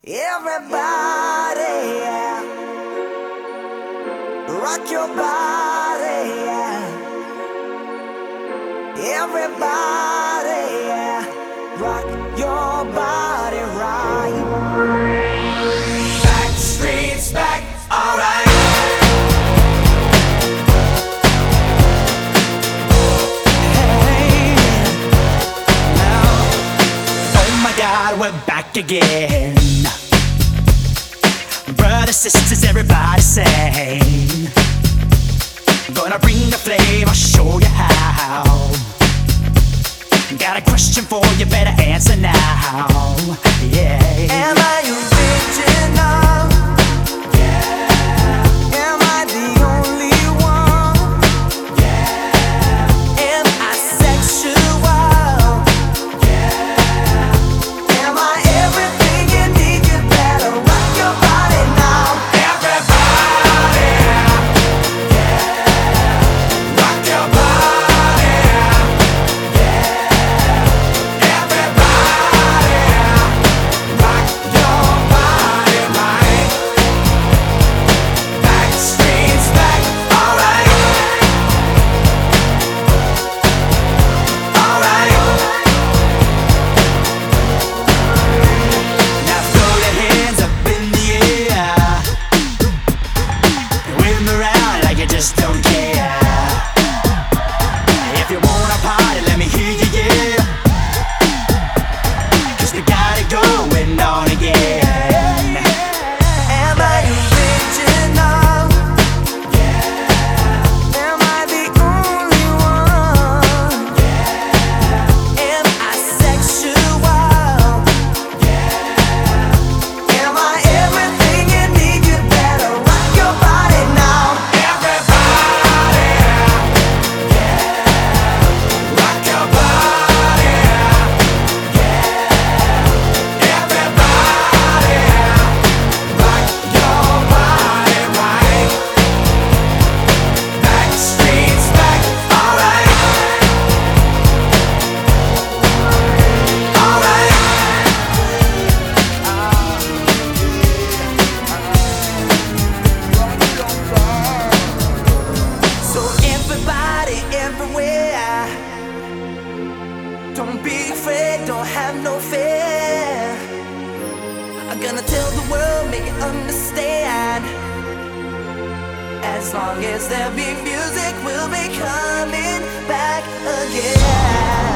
Everybody, yeah. Rock your body, yeah. Everybody, yeah. Rock your body right. Backstreet's back, alright. Hey, now, Oh my God, we're back again. Brothers, sisters, everybody sing. Gonna bring the flame, I'll show you how. Got a question for you, better answer now. Yeah. am I original? Yeah. Am I the only one? Yeah. Am I sexual? Yeah. Am I everything you need? You better rock your body now. Everybody, yeah. Rock your body, yeah. Everybody, rock your body right. Backstreet's back, alright. Alright. Now throw your hands up in the air. Wave 'em around like you just don't care. If you wanna party, let me hear you, yeah. 'Cause we got it going on again. Am I original? Yeah. Am I the only one? Yeah. Am I sexual? Yeah. Am I everything you need? You better rock your body now. Everybody, yeah. Rock your body, yeah. Everybody, rock your body right. Backstreet's back, alright. Alright. So everybody, everywhere, don't be afraid, don't have no fear. I'm gonna tell the world, make it understand. As long as there be music, we'll be coming back again.